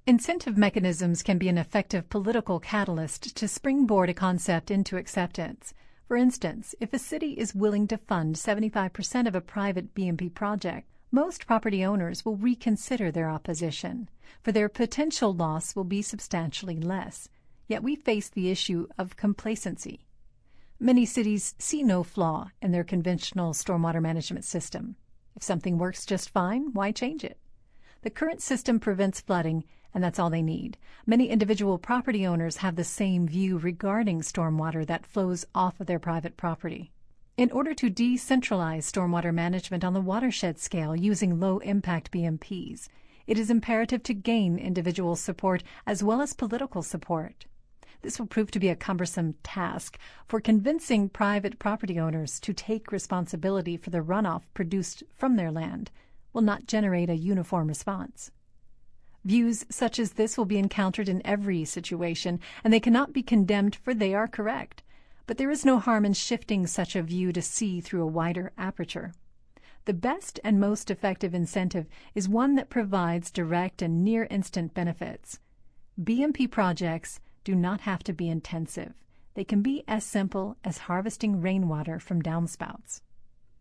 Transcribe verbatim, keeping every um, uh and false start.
Incentive mechanisms can be an effective political catalyst to springboard a concept into acceptance. For instance, if a city is willing to fund seventy-five percent of a private B and P project, most property owners will reconsider their opposition, for their potential loss will be substantially less. Yet we face the issue of complacency. Many cities see no flaw in their conventional stormwater management system. If something works just fine, why change it? The current system prevents flooding, and that's all they need. Many individual property owners have the same view regarding stormwater that flows off of their private property. In order to decentralize stormwater management on the watershed scale using low-impact B M Ps, it is imperative to gain individual support as well as political support. This will prove to be a cumbersome task, for convincing private property owners to take responsibility for the runoff produced from their land will not generate a uniform response. Views such as this will be encountered in every situation, and they cannot be condemned, for they are correct. But there is no harm in shifting such a view to see through a wider aperture. The best and most effective incentive is one that provides direct and near-instant benefits. B and P projects do not have to be intensive. They can be as simple as harvesting rainwater from downspouts.